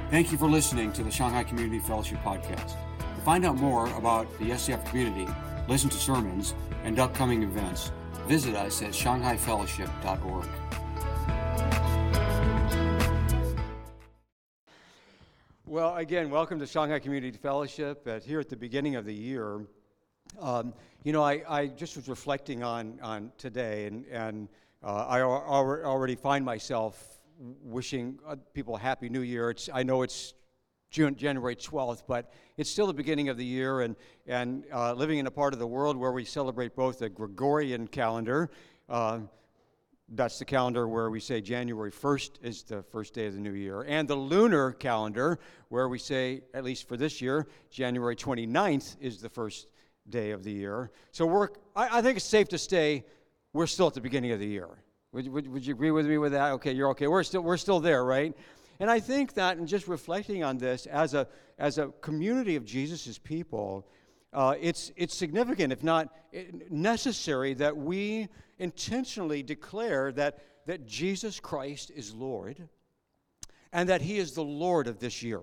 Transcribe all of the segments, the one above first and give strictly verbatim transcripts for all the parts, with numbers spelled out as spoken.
Thank you for listening to the Shanghai Community Fellowship Podcast. To find out more about the S C F community, listen to sermons, and upcoming events, visit us at shanghai fellowship dot org. Well, again, welcome to Shanghai Community Fellowship. At, here at the beginning of the year, um, you know, I, I just was reflecting on, on today, and, and uh, I al- already find myself wishing people a Happy New Year. It's, I know it's June, January twelfth, but it's still the beginning of the year, and, and uh, living in a part of the world where we celebrate both the Gregorian calendar, uh, that's the calendar where we say January first is the first day of the new year, and the lunar calendar where we say, at least for this year, January twenty-ninth is the first day of the year. So we're, I, I think it's safe to say we're still at the beginning of the year. Would, would, would you agree with me with that? Okay, you're okay. We're still we're still there, right? And I think that, and just reflecting on this as a as a community of Jesus' people, uh, it's it's significant, if not necessary, that we intentionally declare that that Jesus Christ is Lord, and that He is the Lord of this year.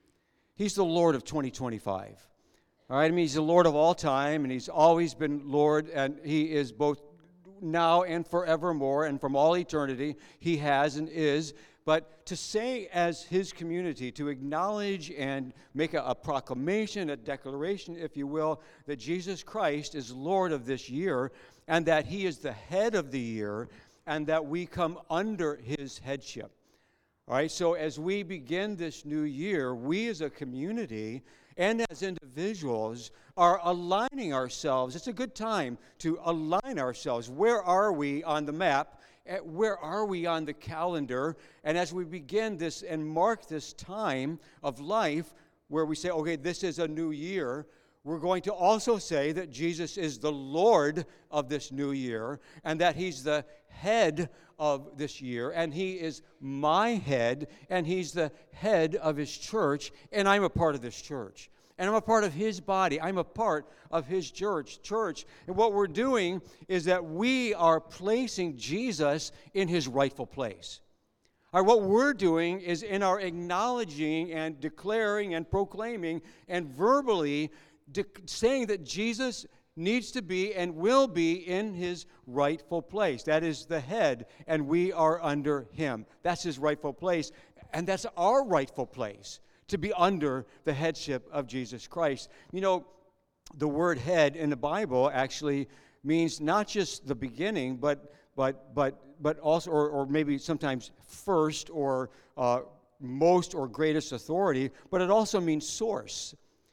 He's the Lord of twenty twenty-five. All right, I mean, He's the Lord of all time, and He's always been Lord, and He is both now and forevermore, and from all eternity, He has and is. But to say as His community, to acknowledge and make a, a proclamation, a declaration, if you will, that Jesus Christ is Lord of this year, and that He is the head of the year, and that we come under His headship. All right, so as we begin this new year, we as a community and as individuals are aligning ourselves. It's a good time to align ourselves. Where are we on the map? Where are we on the calendar? And as we begin this and mark this time of life where we say, okay, this is a new year, we're going to also say that Jesus is the Lord of this new year, and that He's the head of this year, and He is my head, and He's the head of His church, and I'm a part of this church. And I'm a part of His body. I'm a part of His church. Church. And what we're doing is that we are placing Jesus in His rightful place. All right, what we're doing is in our acknowledging and declaring and proclaiming and verbally de- saying that Jesus needs to be and will be in His rightful place. That is the head, and we are under Him. That's His rightful place, and that's our rightful place, to be under the headship of Jesus Christ. You know, the word head in the Bible actually means not just the beginning, but but but but also, or, or maybe sometimes first, or uh, most, or greatest authority, but it also means source.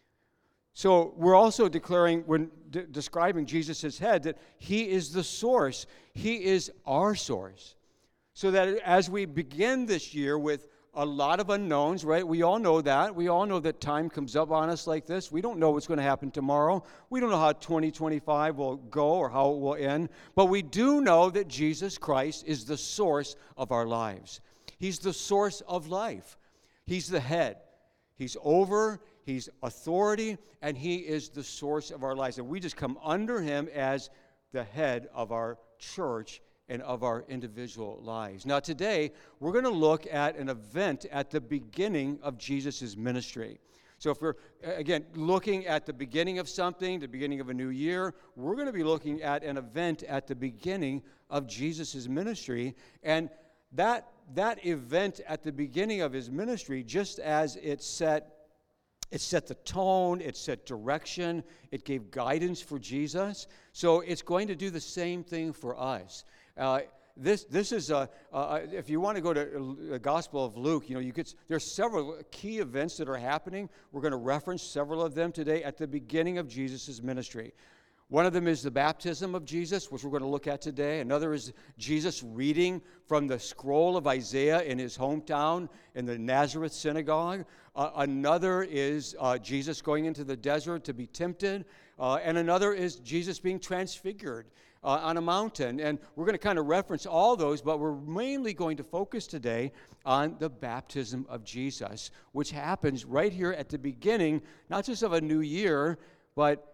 So we're also declaring, when de- describing Jesus' head, that He is the source. He is our source. So that as we begin this year with a lot of unknowns, right? We all know that. We all know that time comes up on us like this. We don't know what's going to happen tomorrow. We don't know how twenty twenty-five will go or how it will end. But we do know that Jesus Christ is the source of our lives. He's the source of life. He's the head. He's over, He's authority, and He is the source of our lives. And we just come under Him as the head of our church and of our individual lives. Now today, we're going to look at an event at the beginning of Jesus' ministry. So if we're, again, looking at the beginning of something, the beginning of a new year, we're going to be looking at an event at the beginning of Jesus' ministry. And that, that event at the beginning of His ministry, just as it set It set the tone, it set direction, it gave guidance for Jesus. So it's going to do the same thing for us. Uh, this this is a, uh, if you want to go to the Gospel of Luke, you know, you could, there's several key events that are happening. We're going to reference several of them today at the beginning of Jesus' ministry. One of them is the baptism of Jesus, which we're going to look at today. Another is Jesus reading from the scroll of Isaiah in his hometown in the Nazareth synagogue. Uh, another is uh, Jesus going into the desert to be tempted. Uh, and another is Jesus being transfigured uh, on a mountain. And we're going to kind of reference all those, but we're mainly going to focus today on the baptism of Jesus, which happens right here at the beginning, not just of a new year, but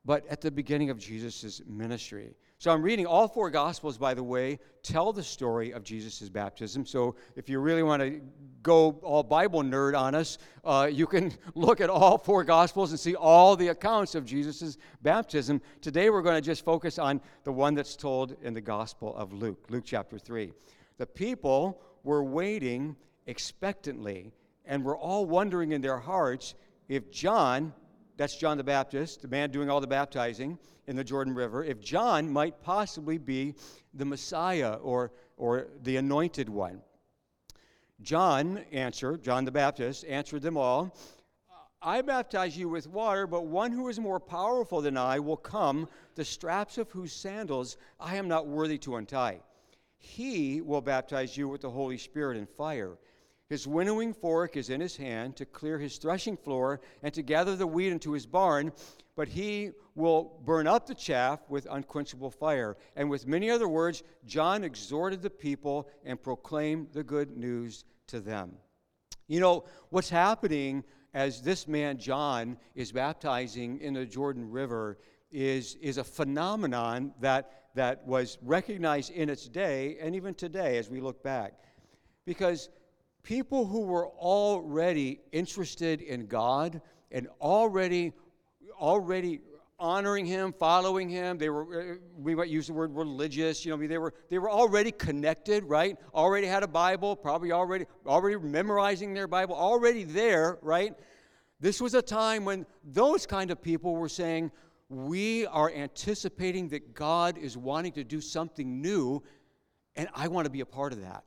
but at the beginning of Jesus' ministry. So I'm reading all four Gospels, by the way, tell the story of Jesus' baptism. So if you really want to go all Bible nerd on us, uh, you can look at all four Gospels and see all the accounts of Jesus' baptism. Today we're going to just focus on the one that's told in the Gospel of Luke, Luke chapter three. The people were waiting expectantly and were all wondering in their hearts if John, that's John the Baptist, the man doing all the baptizing in the Jordan River, if John might possibly be the Messiah or, or the anointed one. John answered, John the Baptist, answered them all, I baptize you with water, but one who is more powerful than I will come, the straps of whose sandals I am not worthy to untie. He will baptize you with the Holy Spirit and fire. His winnowing fork is in his hand to clear his threshing floor and to gather the wheat into his barn, but he will burn up the chaff with unquenchable fire. And with many other words, John exhorted the people and proclaimed the good news to them. You know, what's happening as this man John is baptizing in the Jordan River is, is a phenomenon that, that was recognized in its day and even today as we look back. Because people who were already interested in God and already, already honoring Him, following Him, they were, we might use the word religious, you know, I mean, they were, they were already connected, right? Already had a Bible, probably already, already memorizing their Bible, already there, right? This was a time when those kind of people were saying, we are anticipating that God is wanting to do something new, and I want to be a part of that.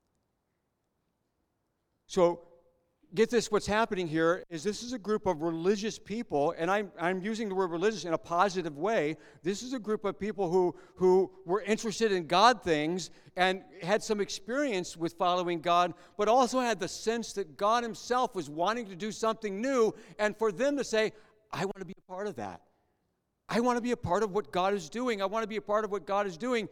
So, get this, what's happening here is this is a group of religious people, and I'm, I'm using the word religious in a positive way. This is a group of people who, who were interested in God things and had some experience with following God, but also had the sense that God Himself was wanting to do something new, and for them to say, I want to be a part of that. I want to be a part of what God is doing. I want to be a part of what God is doing,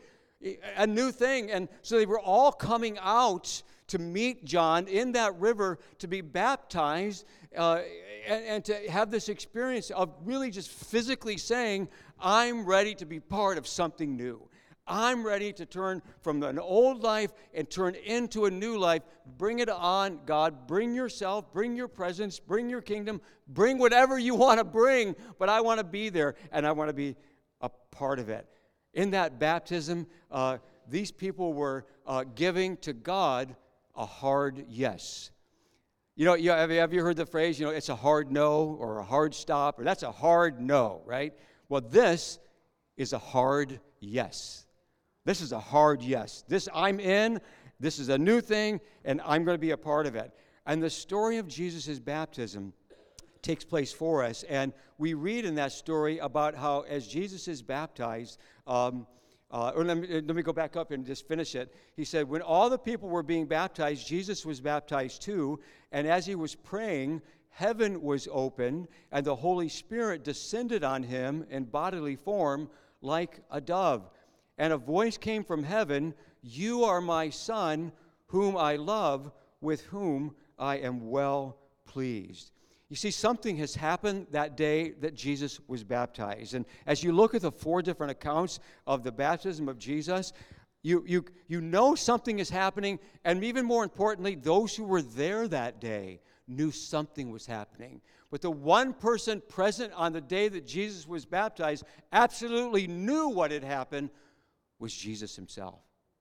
a new thing. And so they were all coming out to meet John in that river to be baptized uh, and, and to have this experience of really just physically saying, I'm ready to be part of something new. I'm ready to turn from an old life and turn into a new life. Bring it on, God. Bring yourself, bring your presence, bring your kingdom, bring whatever you want to bring, but I want to be there and I want to be a part of it. In that baptism, uh, these people were uh, giving to God a hard yes. You know, you, have, you, have you heard the phrase, you know, it's a hard no or a hard stop, or that's a hard no, right? Well, this is a hard yes. This is a hard yes. This, I'm in, this is a new thing, and I'm going to be a part of it. And the story of Jesus' baptism takes place for us, and we read in that story about how as Jesus is baptized, um, Uh, or let me, let me go back up and just finish it. He said, when all the people were being baptized, Jesus was baptized too. And as he was praying, heaven was opened, and the Holy Spirit descended on him in bodily form like a dove. And a voice came from heaven, you are my Son, whom I love, with whom I am well pleased. You see, something has happened that day that Jesus was baptized. And as you look at the four different accounts of the baptism of Jesus, you, you, you know something is happening. And even more importantly, those who were there that day knew something was happening. But the one person present on the day that Jesus was baptized absolutely knew what had happened was Jesus Himself.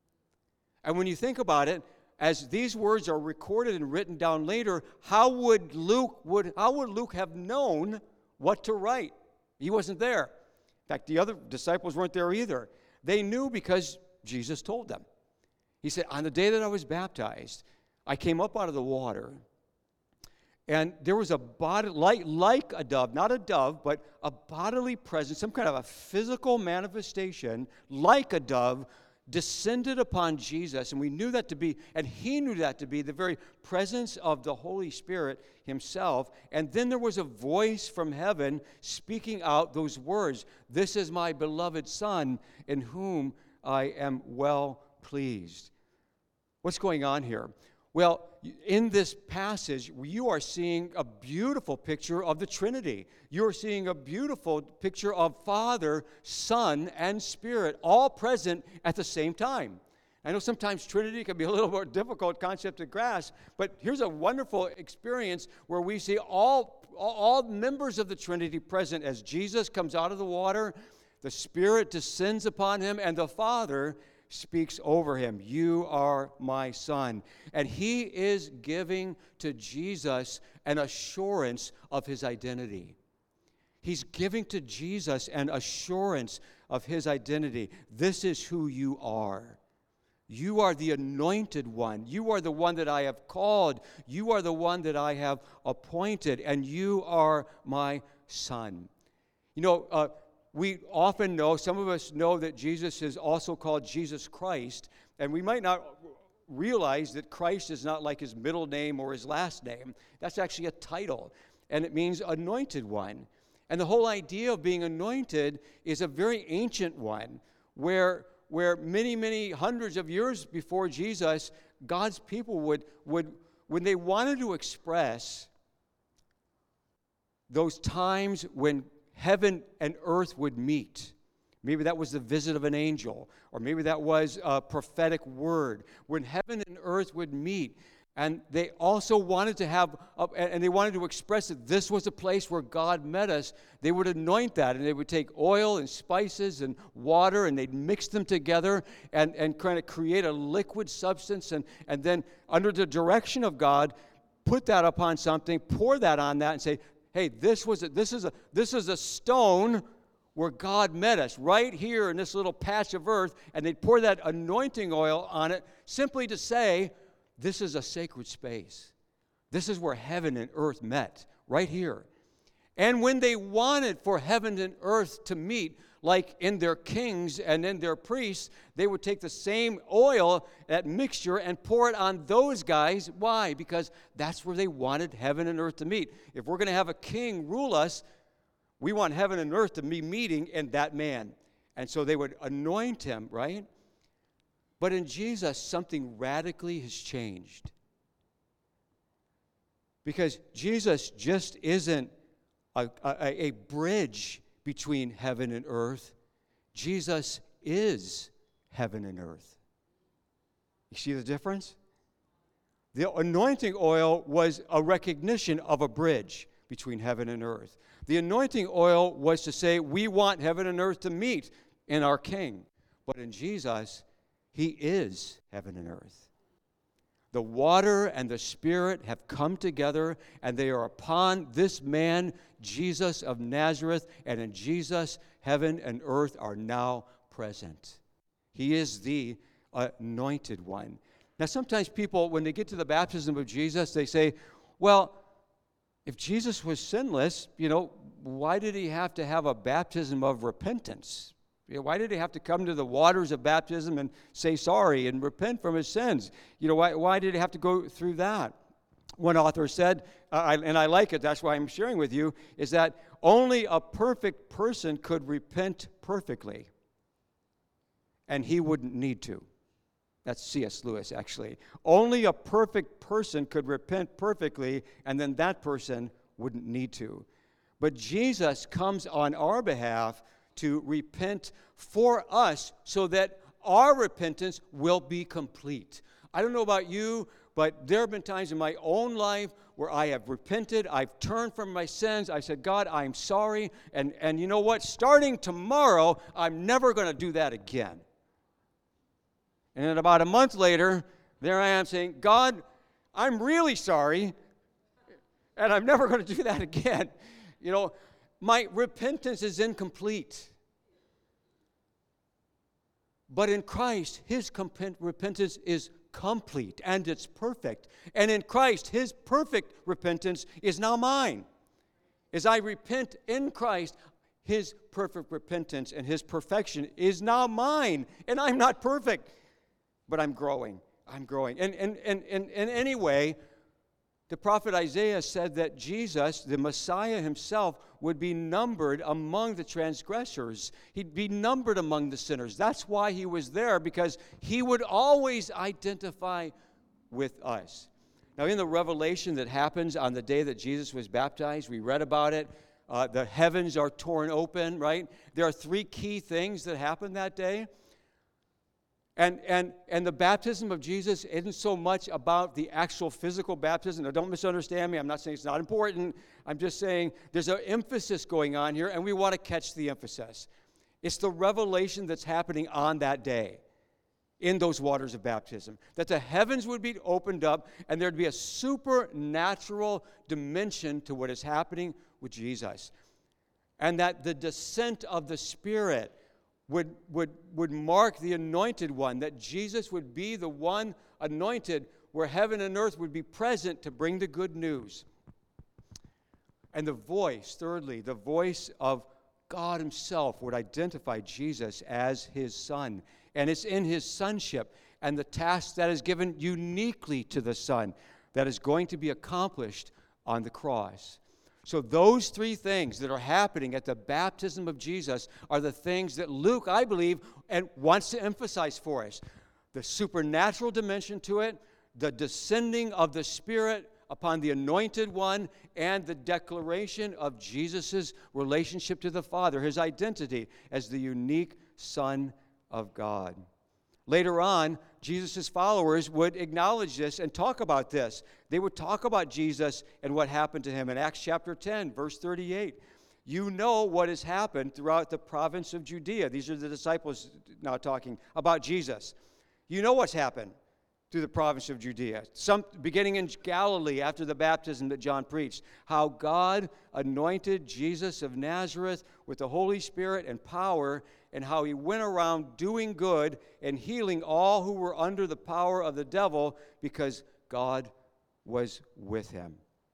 And when you think about it, as these words are recorded and written down later, how would Luke would how would Luke have known what to write? He wasn't there. In fact, the other disciples weren't there either. They knew because Jesus told them. He said, on the day that I was baptized, I came up out of the water, and there was a body like, like a dove, not a dove, but a bodily presence, some kind of a physical manifestation, like a dove, descended upon Jesus, and we knew that to be, and He knew that to be the very presence of the Holy Spirit Himself. And then there was a voice from heaven speaking out those words, this is my beloved Son, in whom I am well pleased. What's going on here? Well, in this passage, you are seeing a beautiful picture of the Trinity. You're seeing a beautiful picture of Father, Son, and Spirit, all present at the same time. I know sometimes Trinity can be a little more difficult concept to grasp, but here's a wonderful experience where we see all, all members of the Trinity present as Jesus comes out of the water, the Spirit descends upon him, and the Father speaks over him. You are my Son. And he is giving to Jesus an assurance of his identity. He's giving to Jesus an assurance of his identity. This is who you are. You are the anointed one. You are the one that I have called. You are the one that I have appointed, and you are my Son. You know, uh, we often know, some of us know that Jesus is also called Jesus Christ, and we might not realize that Christ is not like his middle name or his last name. That's actually a title, and it means anointed one. And the whole idea of being anointed is a very ancient one, where where many, many hundreds of years before Jesus, God's people would, would when they wanted to express those times when heaven and earth would meet, maybe that was the visit of an angel, or maybe that was a prophetic word, when heaven and earth would meet, and they also wanted to have, uh, and they wanted to express that this was a place where God met us, they would anoint that, and they would take oil and spices and water, and they'd mix them together and, and kind of create a liquid substance, and, and then under the direction of God, put that upon something, pour that on that, and say, hey, this was a, this is a this is a stone where God met us, right here in this little patch of earth, and they'd pour that anointing oil on it, simply to say, this is a sacred space. This is where heaven and earth met, right here. And when they wanted for heaven and earth to meet, like in their kings and in their priests, they would take the same oil, that mixture, and pour it on those guys. Why? Because that's where they wanted heaven and earth to meet. If we're going to have a king rule us, we want heaven and earth to be meeting in that man. And so they would anoint him, right? But in Jesus, something radically has changed. Because Jesus just isn't a, a, a bridge between heaven and earth. Jesus is heaven and earth. You see the difference? The anointing oil was a recognition of a bridge between heaven and earth. The anointing oil was to say, we want heaven and earth to meet in our King. But in Jesus, he is heaven and earth. The water and the Spirit have come together, and they are upon this man, Jesus of Nazareth, and in Jesus, heaven and earth are now present. He is the anointed one. Now, sometimes people, when they get to the baptism of Jesus, they say, well, if Jesus was sinless, you know, why did he have to have a baptism of repentance? You know, why did he have to come to the waters of baptism and say sorry and repent from his sins? You know, why, why did he have to go through that? One author said, uh, I, and I like it, that's why I'm sharing with you, is that only a perfect person could repent perfectly, and he wouldn't need to. That's C S Lewis, actually. Only a perfect person could repent perfectly, and then that person wouldn't need to. But Jesus comes on our behalf to repent for us so that our repentance will be complete. I don't know about you, but there have been times in my own life where I have repented, I've turned from my sins, I said, God, I'm sorry, and, and you know what? Starting tomorrow, I'm never going to do that again. And then about a month later, there I am saying, God, I'm really sorry, and I'm never going to do that again. You know, my repentance is incomplete. But in Christ, his comp- repentance is complete, and it's perfect. And in Christ, his perfect repentance is now mine. As I repent in Christ, his perfect repentance and his perfection is now mine. And I'm not perfect, but I'm growing. I'm growing. And, and, and, and, and anyway, the prophet Isaiah said that Jesus, the Messiah himself, would be numbered among the transgressors. He'd be numbered among the sinners. That's why he was there, because he would always identify with us. Now, in the revelation that happens on the day that Jesus was baptized, we read about it. Uh, the heavens are torn open, right? There are three key things that happen that day. And, and, and the baptism of Jesus isn't so much about the actual physical baptism. Now, don't misunderstand me. I'm not saying it's not important. I'm just saying there's an emphasis going on here, and we want to catch the emphasis. It's the revelation that's happening on that day in those waters of baptism, that the heavens would be opened up, and there'd be a supernatural dimension to what is happening with Jesus, and that the descent of the Spirit would, would, would mark the anointed one, that Jesus would be the one anointed where heaven and earth would be present to bring the good news. And the voice, thirdly, the voice of God himself would identify Jesus as his son. And it's in his sonship and the task that is given uniquely to the Son that is going to be accomplished on the cross. So those three things that are happening at the baptism of Jesus are the things that Luke, I believe, and wants to emphasize for us. The supernatural dimension to it, the descending of the Spirit upon the anointed one, and the declaration of Jesus' relationship to the Father, his identity as the unique Son of God. Later on, Jesus' followers would acknowledge this and talk about this. They would talk about Jesus and what happened to him in Acts chapter ten, verse thirty-eight. You know what has happened throughout the province of Judea. These are the disciples now talking about Jesus. You know what's happened through the province of Judea. Some beginning in Galilee after the baptism that John preached, how God anointed Jesus of Nazareth with the Holy Spirit and power, and how he went around doing good and healing all who were under the power of the devil because God was with him.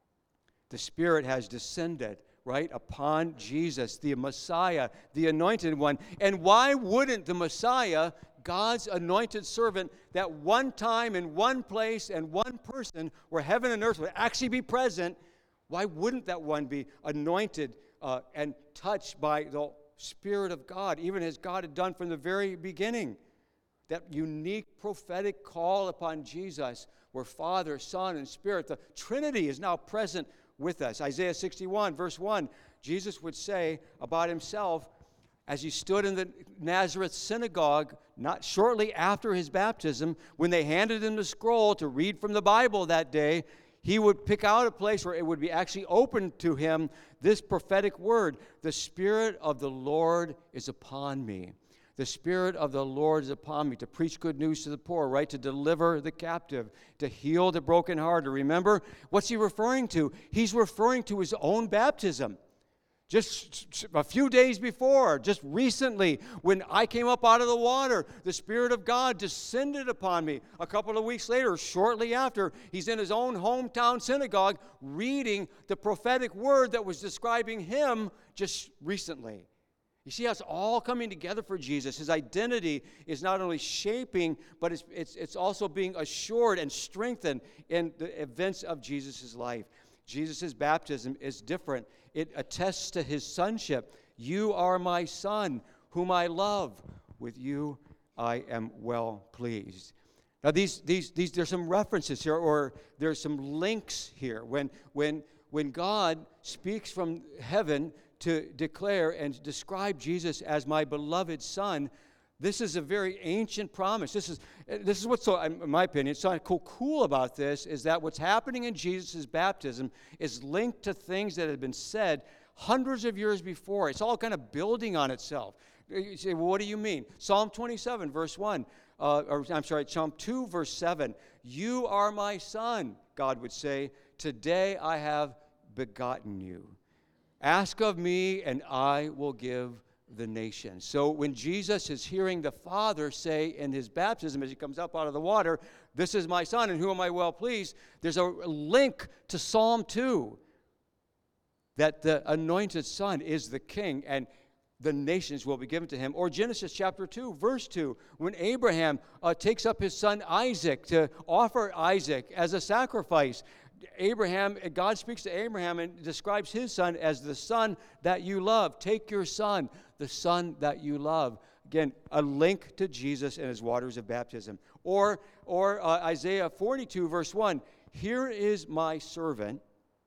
The Spirit has descended, right, upon Jesus, the Messiah, the anointed one. And why wouldn't the Messiah, God's anointed servant, that one time in one place and one person where heaven and earth would actually be present, why wouldn't that one be anointed uh, and touched by the Spirit of God, even as God had done from the very beginning? That unique prophetic call upon Jesus, where Father, Son, and Spirit, the Trinity is now present with us. Isaiah sixty-one, verse one, Jesus would say about himself, as he stood in the Nazareth synagogue, not shortly after his baptism, when they handed him the scroll to read from the Bible that day, he would pick out a place where it would be actually open to him, this prophetic word, the Spirit of the Lord is upon me. The Spirit of the Lord is upon me to preach good news to the poor, right? To deliver the captive, to heal the brokenhearted. Remember, what's he referring to? He's referring to his own baptism. Just a few days before, just recently, when I came up out of the water, the Spirit of God descended upon me. A couple of weeks later, shortly after, he's in his own hometown synagogue reading the prophetic word that was describing him just recently. You see how it's all coming together for Jesus. His identity is not only shaping, but it's, it's, it's also being assured and strengthened in the events of Jesus' life. Jesus' baptism is different. It attests to his sonship. You are my son, whom I love. With you I am well pleased. Now, these, these, these, there's some references here, or there's some links here. When, when, when God speaks from heaven to declare and describe Jesus as my beloved son, this is a very ancient promise. This is, this is what's so, in my opinion, so cool, cool about this is that what's happening in Jesus' baptism is linked to things that had been said hundreds of years before. It's all kind of building on itself. You say, well, what do you mean? Psalm twenty-seven, verse one, uh, or I'm sorry, Psalm two, verse seven. You are my son, God would say, today I have begotten you. Ask of me, and I will give the nation. So when Jesus is hearing the Father say in his baptism as he comes up out of the water, this is my son in whom am I well pleased, there's a link to Psalm two, that the anointed son is the king and the nations will be given to him. Or Genesis chapter two, verse two, when Abraham uh, takes up his son Isaac to offer Isaac as a sacrifice. Abraham, God speaks to Abraham and describes his son as the son that you love. Take your son, the son that you love. Again, a link to Jesus and his waters of baptism. Or, or uh, Isaiah forty-two, verse one, here is my servant,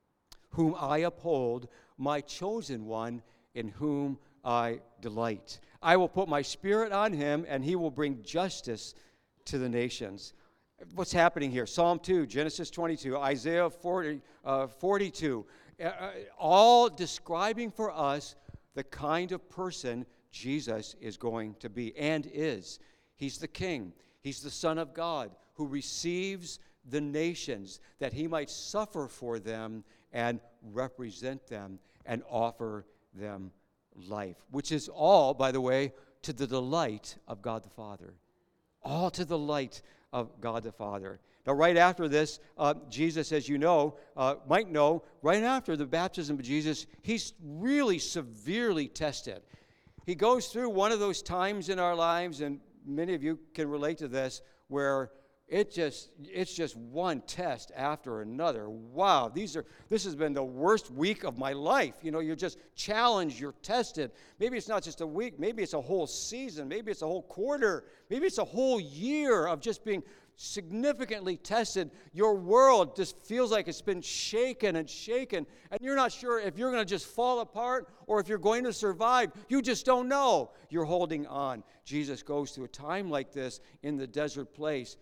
whom I uphold, my chosen one, in whom I delight. I will put my spirit on him, and he will bring justice to the nations. What's happening here? Psalm two, Genesis twenty-two, Isaiah forty, uh, forty-two, uh, all describing for us the kind of person Jesus is going to be and is. He's the King. He's the Son of God who receives the nations that he might suffer for them and represent them and offer them life, which is all, by the way, to the delight of God the Father. All to the delight of God the Father. Now, right after this, uh, Jesus, as you know, uh, might know, right after the baptism of Jesus, he's really severely tested. He goes through one of those times in our lives, and many of you can relate to this, where it just it's just one test after another. Wow, these are this has been the worst week of my life. You know, you're just challenged, you're tested. Maybe it's not just a week, maybe it's a whole season, maybe it's a whole quarter, maybe it's a whole year of just being significantly tested. Your world just feels like it's been shaken and shaken, and you're not sure if you're going to just fall apart or if you're going to survive. You just don't know. You're holding on. Jesus goes through a time like this in the desert place.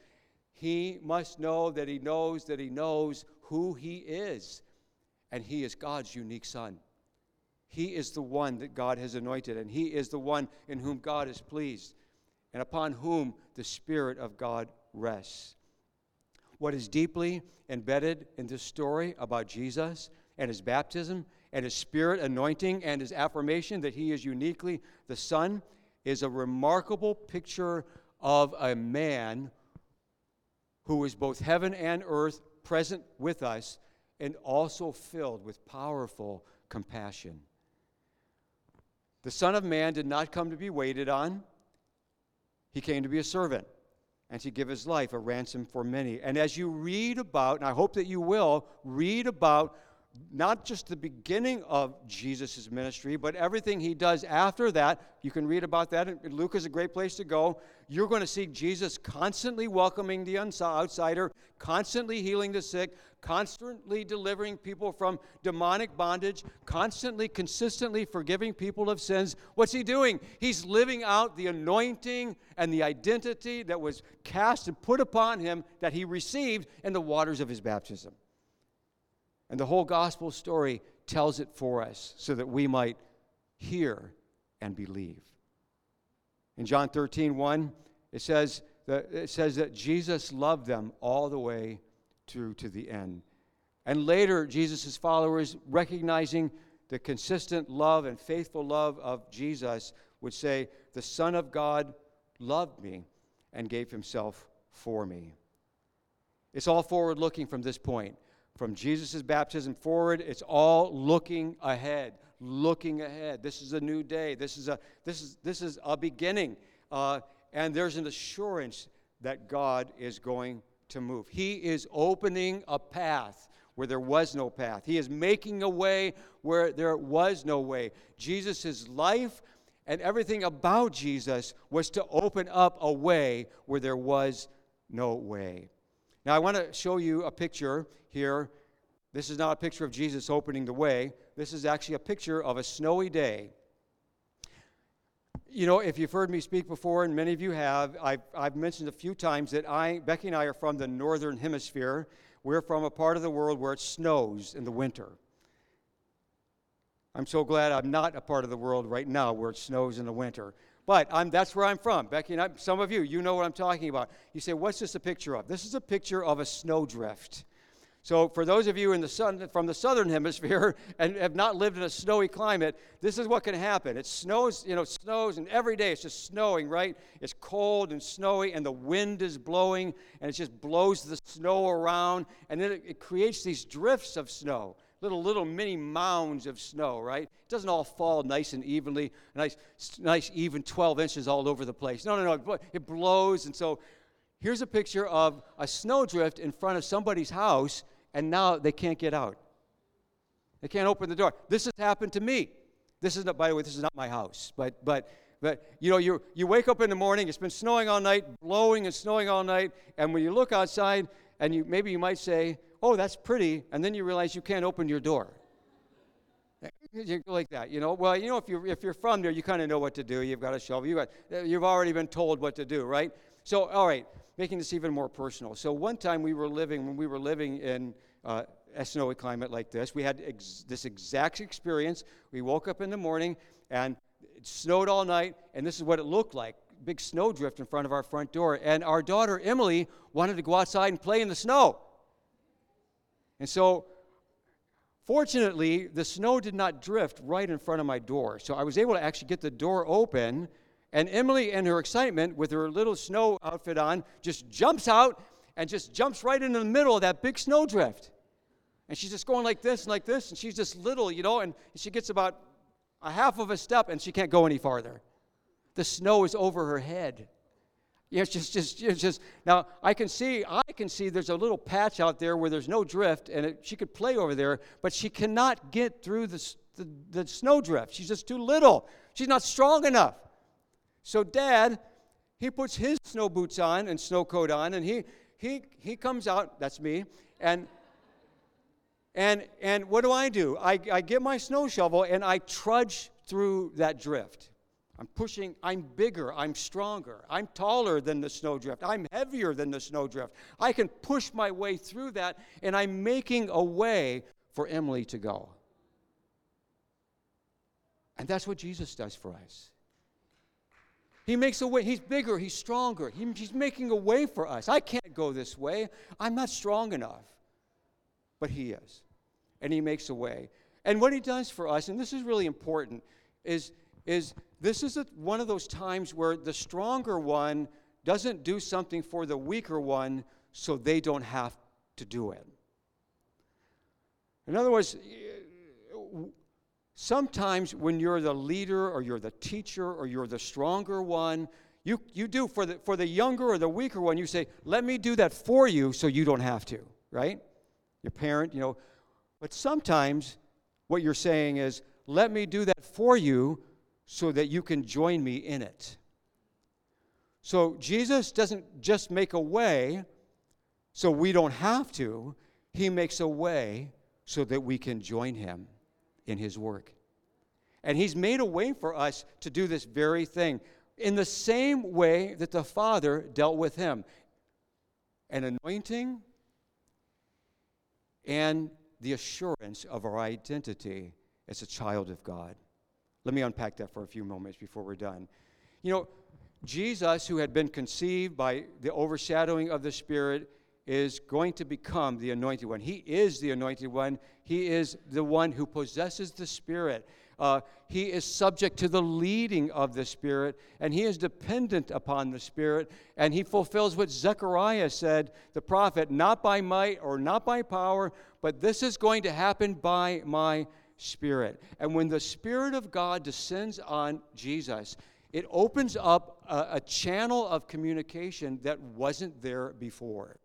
He must know that he knows that he knows who he is, and he is God's unique Son. He is the one that God has anointed, and he is the one in whom God is pleased, and upon whom the Spirit of God rests. What is deeply embedded in this story about Jesus and his baptism and his Spirit anointing and his affirmation that he is uniquely the Son is a remarkable picture of a man who is both heaven and earth present with us and also filled with powerful compassion. The Son of Man did not come to be waited on. He came to be a servant and to give his life a ransom for many. And as you read about, and I hope that you will, read about not just the beginning of Jesus' ministry, but everything he does after that. You can read about that. Luke is a great place to go. You're going to see Jesus constantly welcoming the outsider, constantly healing the sick, constantly delivering people from demonic bondage, constantly, consistently forgiving people of sins. What's he doing? He's living out the anointing and the identity that was cast and put upon him that he received in the waters of his baptism. And the whole gospel story tells it for us so that we might hear and believe. In John thirteen one, it says that, it says that Jesus loved them all the way through to the end. And later, Jesus' followers, recognizing the consistent love and faithful love of Jesus, would say, the Son of God loved me and gave himself for me. It's all forward-looking from this point. From Jesus' baptism forward, it's all looking ahead, looking ahead. This is a new day. This is a this is this is a beginning, uh, and there's an assurance that God is going to move. He is opening a path where there was no path. He is making a way where there was no way. Jesus' life and everything about Jesus was to open up a way where there was no way. Now, I want to show you a picture here. This is not a picture of Jesus opening the way. This is actually a picture of a snowy day. You know, if you've heard me speak before, and many of you have, I've, I've mentioned a few times that I, Becky and I are from the northern hemisphere. We're from a part of the world where it snows in the winter. I'm so glad I'm not a part of the world right now where it snows in the winter. But I'm, that's where I'm from. Becky and I, some of you, you know what I'm talking about. You say, what's this a picture of? This is a picture of a snowdrift. So for those of you in the sun, from the southern hemisphere and have not lived in a snowy climate, this is what can happen. It snows, you know, it snows, and every day it's just snowing, right? It's cold and snowy, and the wind is blowing, and it just blows the snow around, and then it, it creates these drifts of snow. Little, little mini mounds of snow, right? It doesn't all fall nice and evenly, nice, nice even twelve inches all over the place. No, no, no, it blows. And so here's a picture of a snowdrift in front of somebody's house, and now they can't get out. They can't open the door. This has happened to me. This is not, by the way, this is not my house, but but but you know, you you wake up in the morning, it's been snowing all night, blowing and snowing all night, and when you look outside, and you maybe you might say, oh, that's pretty, and then you realize you can't open your door. You go like that, you know. Well, you know, if you're if you're from there, you kind of know what to do. You've got a shovel. You got you've already been told what to do, right? So, all right, making this even more personal. So, one time we were living when we were living in uh, a snowy climate like this, we had ex- this exact experience. We woke up in the morning and it snowed all night, and this is what it looked like: big snowdrift in front of our front door. And our daughter Emily wanted to go outside and play in the snow, and so. Fortunately, the snow did not drift right in front of my door, so I was able to actually get the door open, and Emily, in her excitement, with her little snow outfit on, just jumps out and just jumps right into the middle of that big snowdrift. And she's just going like this and like this, and she's just little, you know, and she gets about a half of a step, and she can't go any farther. The snow is over her head. Yeah, it's just, just, it's just. Now I can see, I can see. There's a little patch out there where there's no drift, and it, she could play over there, but she cannot get through the, the the snowdrift. She's just too little. She's not strong enough. So Dad, he puts his snow boots on and snow coat on, and he he he comes out. That's me, and and and what do I do? I I get my snow shovel and I trudge through that drift. I'm pushing, I'm bigger, I'm stronger, I'm taller than the snowdrift, I'm heavier than the snowdrift. I can push my way through that, and I'm making a way for Emily to go. And that's what Jesus does for us. He makes a way. He's bigger, he's stronger. He, he's making a way for us. I can't go this way. I'm not strong enough. But he is. And he makes a way. And what he does for us, and this is really important, is is this is a, one of those times where the stronger one doesn't do something for the weaker one so they don't have to do it. In other words, sometimes when you're the leader or you're the teacher or you're the stronger one, you, you do for the, for the younger or the weaker one, you say, let me do that for you so you don't have to, right? Your parent, you know. But sometimes what you're saying is, let me do that for you so that you can join me in it. So Jesus doesn't just make a way so we don't have to. He makes a way so that we can join him in his work. And he's made a way for us to do this very thing in the same way that the Father dealt with him. An anointing and the assurance of our identity as a child of God. Let me unpack that for a few moments before we're done. You know, Jesus, who had been conceived by the overshadowing of the Spirit, is going to become the anointed one. He is the anointed one. He is the one who possesses the Spirit. Uh, he is subject to the leading of the Spirit, and he is dependent upon the Spirit, and he fulfills what Zechariah said, the prophet, not by might or not by power, but this is going to happen by my Spirit. And when the Spirit of God descends on Jesus, it opens up a, a channel of communication that wasn't there before.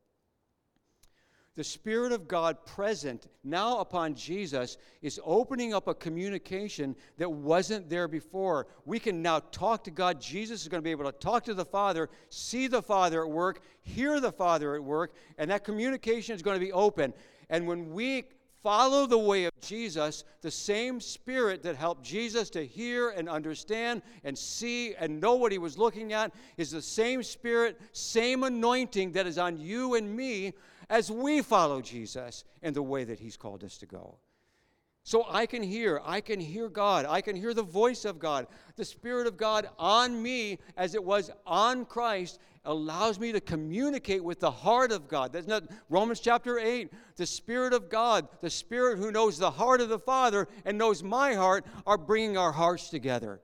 The Spirit of God present now upon Jesus is opening up a communication that wasn't there before. We can now talk to God. Jesus is going to be able to talk to the Father, see the Father at work, hear the Father at work, and that communication is going to be open. And when we follow the way of Jesus, the same Spirit that helped Jesus to hear and understand and see and know what he was looking at is the same Spirit, same anointing that is on you and me as we follow Jesus in the way that he's called us to go. So I can hear, I can hear God, I can hear the voice of God. The Spirit of God on me as it was on Christ allows me to communicate with the heart of God. That's not Romans chapter eight. The Spirit of God, the Spirit who knows the heart of the Father and knows my heart, are bringing our hearts together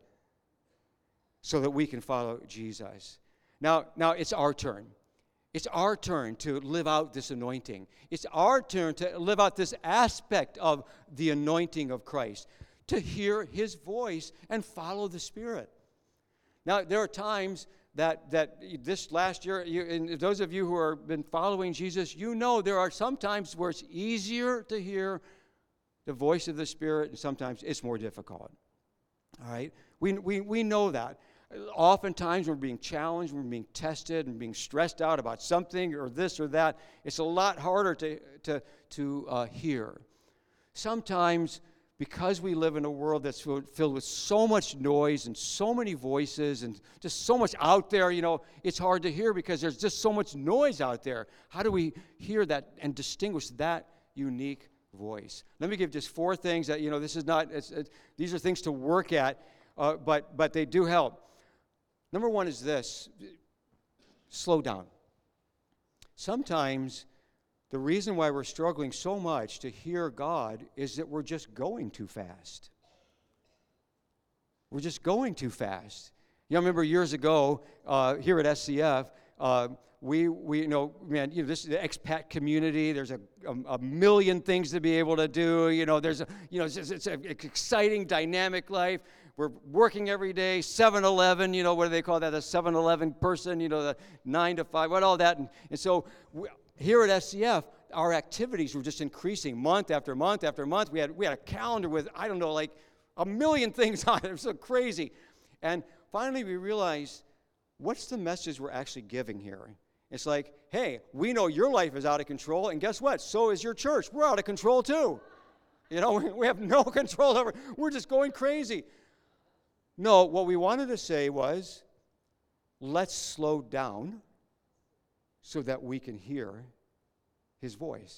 so that we can follow Jesus. Now, now it's our turn. It's our turn to live out this anointing. It's our turn to live out this aspect of the anointing of Christ, to hear his voice and follow the Spirit. Now, there are times that that this last year, you, and those of you who have been following Jesus, you know there are some times where it's easier to hear the voice of the Spirit, and sometimes it's more difficult. All right? We, we, we know that. Oftentimes we're being challenged, we're being tested and being stressed out about something or this or that. It's a lot harder to, to, to uh, hear. Sometimes, because we live in a world that's filled with so much noise and so many voices and just so much out there, you know, it's hard to hear because there's just so much noise out there. How do we hear that and distinguish that unique voice? Let me give just four things that, you know, this is not, it's, it, these are things to work at, uh, but, but they do help. Number one is this: slow down. Sometimes the reason why we're struggling so much to hear God is that we're just going too fast. We're just going too fast. You know, I remember years ago uh, here at S C F, uh, we, we, you know, man, you know, this is the expat community. There's a, a, a million things to be able to do. You know, there's a, you know, it's, it's an exciting, dynamic life. We're working every day, seven eleven, you know, what do they call that, a seven eleven person, you know, the nine to five, what all that. And, and so we, here at S C F, our activities were just increasing month after month after month. We had, we had a calendar with, I don't know, like a million things on it. It was so crazy. And finally we realized, what's the message we're actually giving here? It's like, hey, we know your life is out of control, and guess what? So is your church. We're out of control too. You know, we have no control over it. We're just going crazy. No, what we wanted to say was, let's slow down so that we can hear his voice.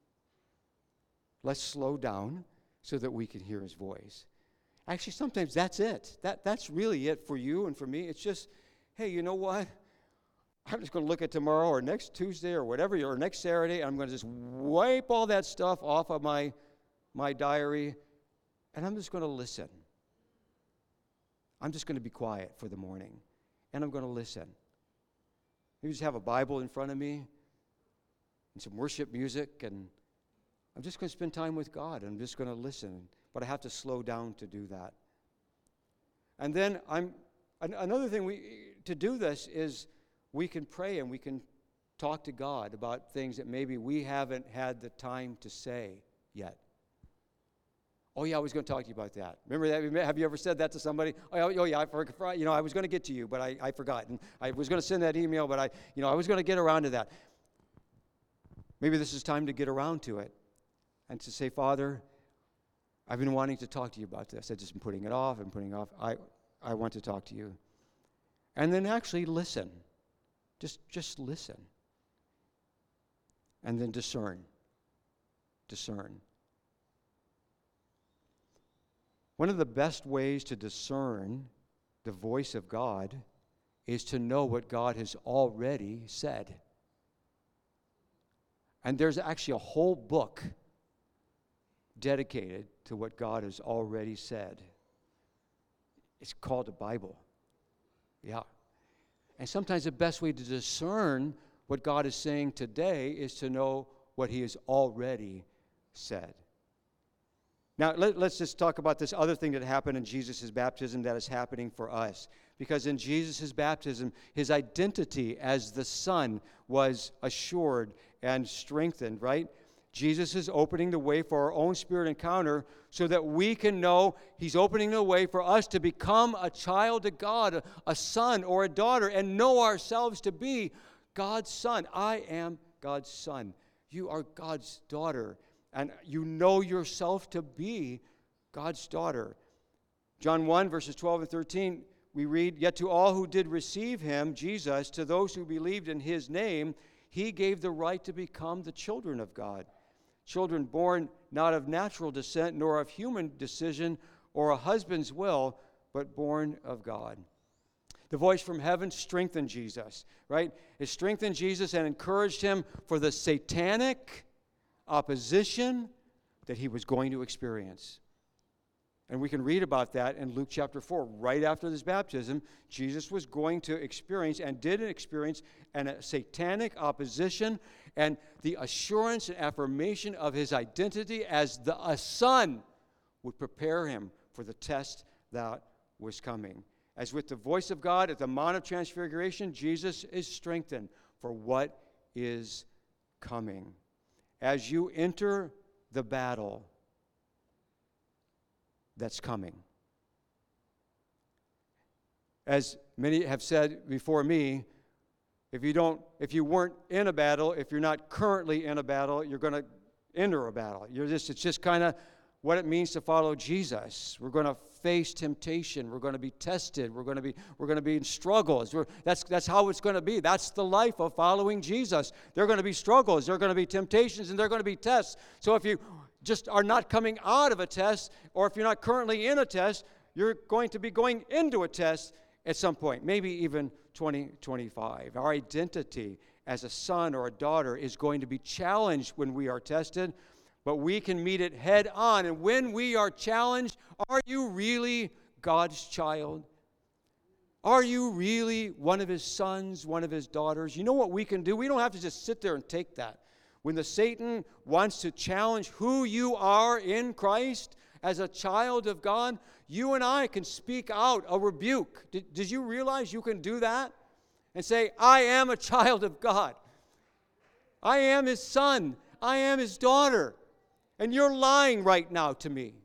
Let's slow down so that we can hear his voice. Actually, sometimes that's it. That, that's really it for you and for me. It's just, hey, you know what? I'm just going to look at tomorrow or next Tuesday or whatever, or next Saturday, and I'm going to just wipe all that stuff off of my, my diary, and I'm just going to listen. I'm just going to be quiet for the morning, and I'm going to listen. Maybe just have a Bible in front of me and some worship music, and I'm just going to spend time with God, and I'm just going to listen, but I have to slow down to do that. And then I'm an, another thing we to do this is we can pray and we can talk to God about things that maybe we haven't had the time to say yet. Oh, yeah, I was going to talk to you about that. Remember that? Have you ever said that to somebody? Oh, oh yeah, I forgot. You know, I was going to get to you, but I, I forgot. And I was going to send that email, but I, you know, I was going to get around to that. Maybe this is time to get around to it and to say, Father, I've been wanting to talk to you about this. I've just been putting it off and putting it off. I, I want to talk to you. And then actually listen. Just, just listen. And then discern. Discern. One of the best ways to discern the voice of God is to know what God has already said. And there's actually a whole book dedicated to what God has already said. It's called the Bible. Yeah. And sometimes the best way to discern what God is saying today is to know what he has already said. Now, let, let's just talk about this other thing that happened in Jesus' baptism that is happening for us. Because in Jesus' baptism, his identity as the Son was assured and strengthened, right? Jesus is opening the way for our own spirit encounter so that we can know he's opening the way for us to become a child of God, a, a son or a daughter, and know ourselves to be God's son. I am God's son. You are God's daughter. And you know yourself to be God's daughter. John one, verses twelve and thirteen, we read, Yet to all who did receive him, Jesus, to those who believed in his name, he gave the right to become the children of God. Children born not of natural descent, nor of human decision or a husband's will, but born of God. The voice from heaven strengthened Jesus, right? It strengthened Jesus and encouraged him for the satanic opposition that he was going to experience. And we can read about that in Luke chapter four. Right after this baptism, Jesus was going to experience and did experience an, a satanic opposition and the assurance and affirmation of his identity as the a son would prepare him for the test that was coming. As with the voice of God at the Mount of Transfiguration, Jesus is strengthened for what is coming. As you enter the battle that's coming, As many have said before me, if you don't, if you weren't in a battle, if you're not currently in a battle, you're going to enter a battle. You're just, it's just kind of what it means to follow Jesus. We're going to face temptation. We're going to be tested. We're going to be, we're going to be in struggles. We're, that's, that's how it's going to be. That's the life of following Jesus. There are going to be struggles. There are going to be temptations, and there are going to be tests. So if you just are not coming out of a test, or if you're not currently in a test, you're going to be going into a test at some point, maybe even twenty twenty-five. Our identity as a son or a daughter is going to be challenged when we are tested, but we can meet it head on. And when we are challenged, are you really God's child? Are you really one of his sons, one of his daughters? You know what we can do? We don't have to just sit there and take that. When the Satan wants to challenge who you are in Christ as a child of God, you and I can speak out a rebuke. Did, did you realize you can do that? And say, I am a child of God. I am his son. I am his daughter. And you're lying right now to me.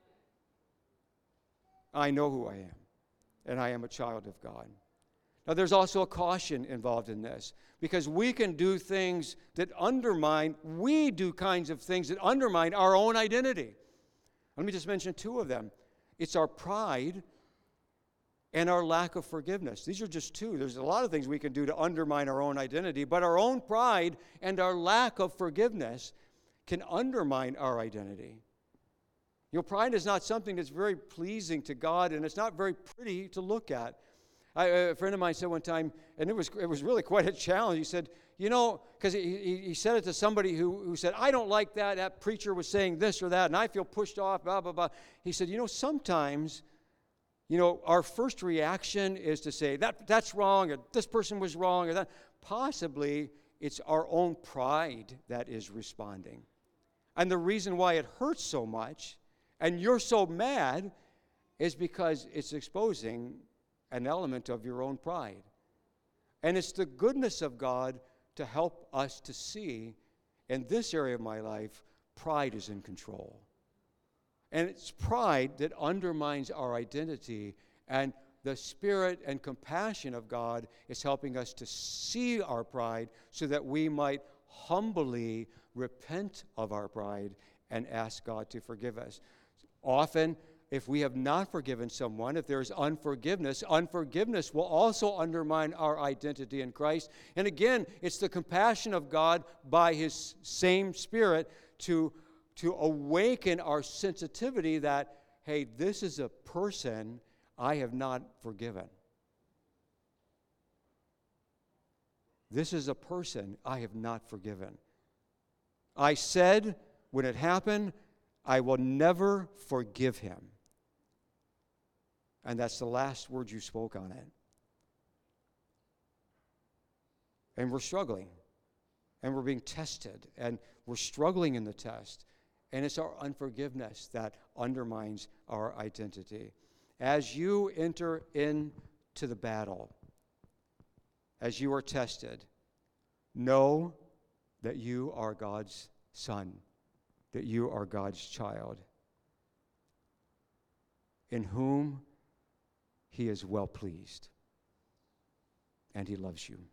I know who I am, and I am a child of God. Now, there's also a caution involved in this, because we can do things that undermine, we do kinds of things that undermine our own identity. Let me just mention two of them. It's our pride and our lack of forgiveness. These are just two. There's a lot of things we can do to undermine our own identity, but our own pride and our lack of forgiveness can undermine our identity. You know, pride is not something that's very pleasing to God, and it's not very pretty to look at. I, a friend of mine said one time, and it was it was really quite a challenge. He said, you know, because he, he, he said it to somebody who, who said, I don't like that. That preacher was saying this or that, and I feel pushed off, blah, blah, blah. He said, you know, sometimes, you know, our first reaction is to say, that that's wrong, or this person was wrong, or that. Possibly, it's our own pride that is responding. And the reason why it hurts so much, and you're so mad, is because it's exposing an element of your own pride. And it's the goodness of God to help us to see, in this area of my life, pride is in control. And it's pride that undermines our identity, and the Spirit and compassion of God is helping us to see our pride so that we might humbly repent of our pride and ask God to forgive us. Often, if we have not forgiven someone, if there is unforgiveness, unforgiveness will also undermine our identity in Christ. And again, it's the compassion of God by his same Spirit to, to awaken our sensitivity that, hey, this is a person I have not forgiven. This is a person I have not forgiven. I said when it happened, I will never forgive him. And that's the last word you spoke on it. And we're struggling. And we're being tested. And we're struggling in the test. And it's our unforgiveness that undermines our identity. As you enter into the battle, as you are tested, know that you are God's son, that you are God's child, in whom he is well pleased, and he loves you.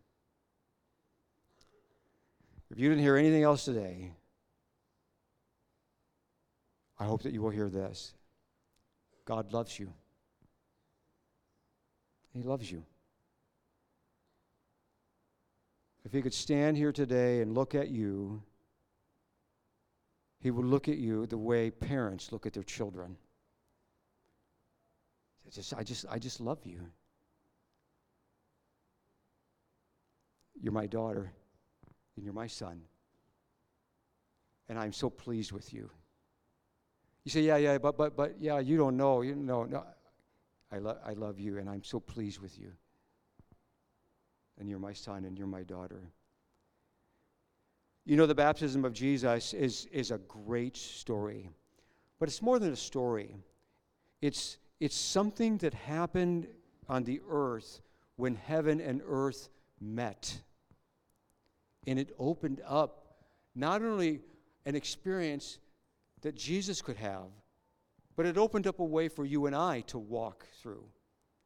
If you didn't hear anything else today, I hope that you will hear this. God loves you. He loves you. If he could stand here today and look at you, he would look at you the way parents look at their children. I just, I just, I just love you. You're my daughter, and you're my son. And I'm so pleased with you. You say, yeah, yeah, but, but, but, yeah, you don't know. You know, no. I, lo- I love you, and I'm so pleased with you. And you're my son, and you're my daughter. You know, the baptism of Jesus is, is a great story. But it's more than a story. It's, it's something that happened on the earth when heaven and earth met. And it opened up not only an experience that Jesus could have, but it opened up a way for you and I to walk through.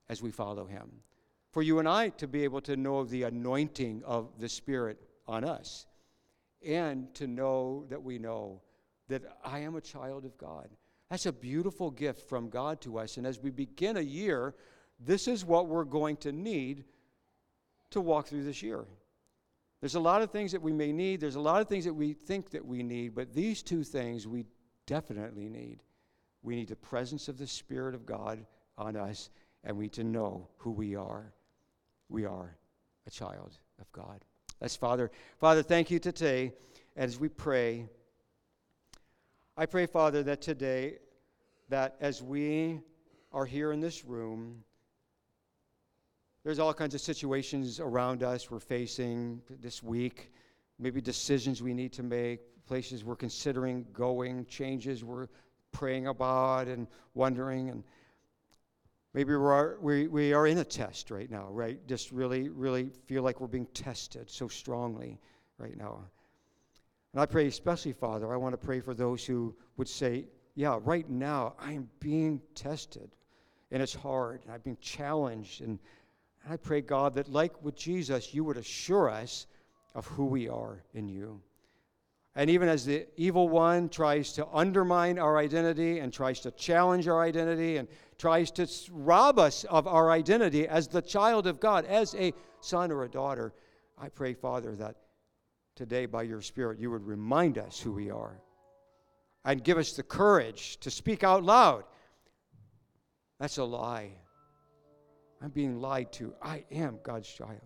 as we follow him. For you and I to be able to know the anointing of the Spirit on us, and to know that we know that I am a child of God. That's a beautiful gift from God to us. And as we begin a year, this is what we're going to need to walk through this year. There's a lot of things that we may need. There's a lot of things that we think that we need. But these two things we definitely need. We need the presence of the Spirit of God on us, and we need to know who we are. We are a child of God. Let's, Father. Father, thank you today as we pray. I pray, Father, that today, that as we are here in this room, there's all kinds of situations around us we're facing this week, maybe decisions we need to make, places we're considering going, changes we're praying about and wondering, and maybe we're, we, we are in a test right now, right? Just really, really feel like we're being tested so strongly right now. And I pray especially, Father, I want to pray for those who would say, yeah, right now I am being tested, and it's hard, and I'm being challenged, and I pray, God, that like with Jesus, you would assure us of who we are in you. And even as the evil one tries to undermine our identity and tries to challenge our identity and tries to rob us of our identity as the child of God, as a son or a daughter, I pray, Father, that today by your Spirit you would remind us who we are and give us the courage to speak out loud. That's a lie. I'm being lied to. I am God's child.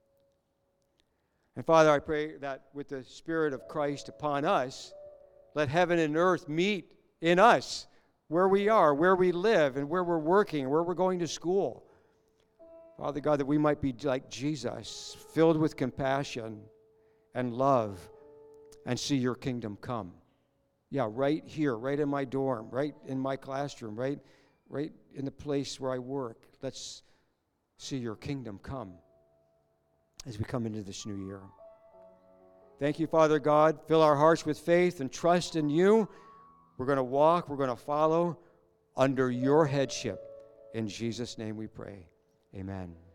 And Father, I pray that with the Spirit of Christ upon us, let heaven and earth meet in us, where we are, where we live, and where we're working, where we're going to school. Father God, that we might be like Jesus, filled with compassion and love, and see your kingdom come. Yeah, right here, right in my dorm, right in my classroom, right, right in the place where I work. Let's see your kingdom come as we come into this new year. Thank you, Father God. Fill our hearts with faith and trust in you. We're going to walk, we're going to follow under your headship. In Jesus' name we pray. Amen.